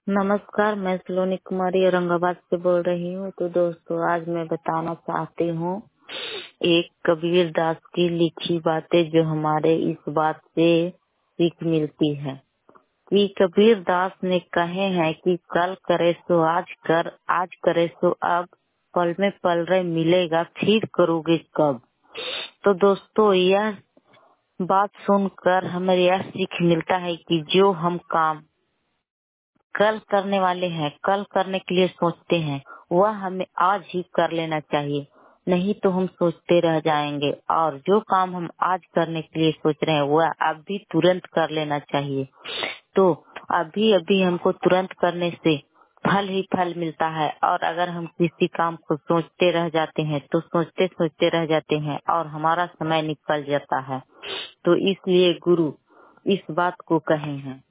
नमस्कार, मैं सलोनी कुमारी औरंगाबाद से बोल रही हूँ। तो दोस्तों, आज मैं बताना चाहती हूँ एक कबीर दास की लिखी बातें जो हमारे इस बात से सीख मिलती है कि कबीर दास ने कहे हैं कि कल करे सो आज कर, आज करे सो अब, पल में पल रहे मिलेगा फिर करोगे कब। तो दोस्तों, यह बात सुनकर हमें यह सीख मिलता है कि जो हम काम कल करने वाले हैं, कल करने के लिए सोचते हैं, वह हमें आज ही कर लेना चाहिए, नहीं तो हम सोचते रह जाएंगे। और जो काम हम आज करने के लिए सोच रहे हैं वह अभी तुरंत कर लेना चाहिए। तो अभी अभी हमको तुरंत करने से फल ही फल मिलता है। और अगर हम किसी काम को सोचते रह जाते हैं तो सोचते सोचते रह जाते हैं और हमारा समय निकल जाता है। तो इसलिए गुरु इस बात को कहे हैं